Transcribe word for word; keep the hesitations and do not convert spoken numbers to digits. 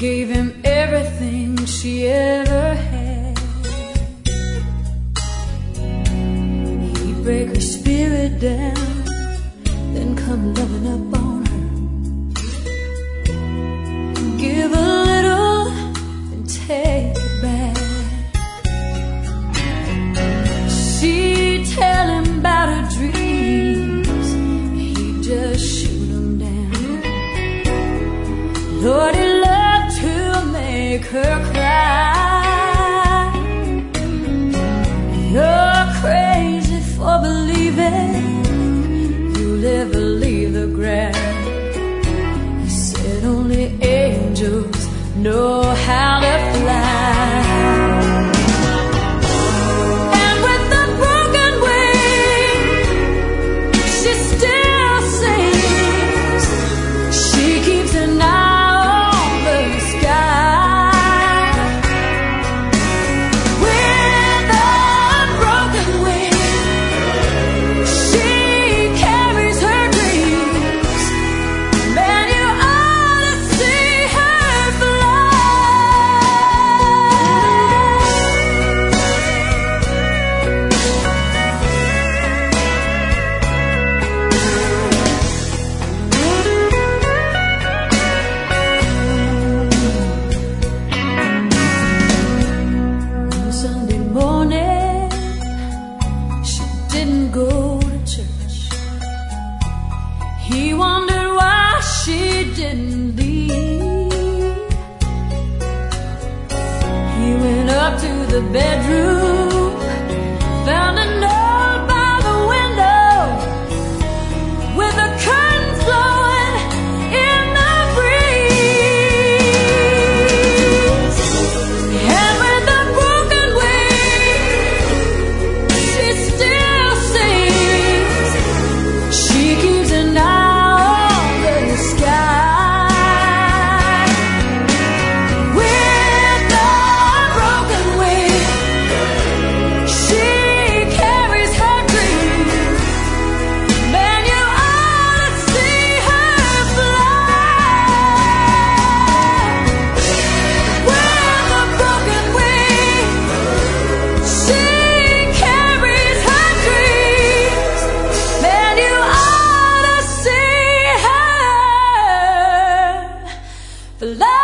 gave him everything she ever had. He'd break her spirit down, then come loving up on her. Give a little and take it back. She'd tell him about her dreams, he'd just shoot them down. Lord, he loved to make her cry. You're crazy for believing you'll ever leave the ground. He said only angels know how to fly. And with a broken wing, she still sings. She keeps an eye on the sky. With a broken wing, she carries her dreams. Man, you ought to see her fly. One Sunday morning, she didn't go to church. He wondered why she didn't leave. He went up to the bedroom, found a note by the window with the curtains blowing in the breeze. And with a broken wing, she still sings. She keeps an eye on the sky. With a broken wing, she carries her dreams. Man, you ought to see her fly. With a broken wing, she carries her dreams. Man, you ought to see her fly.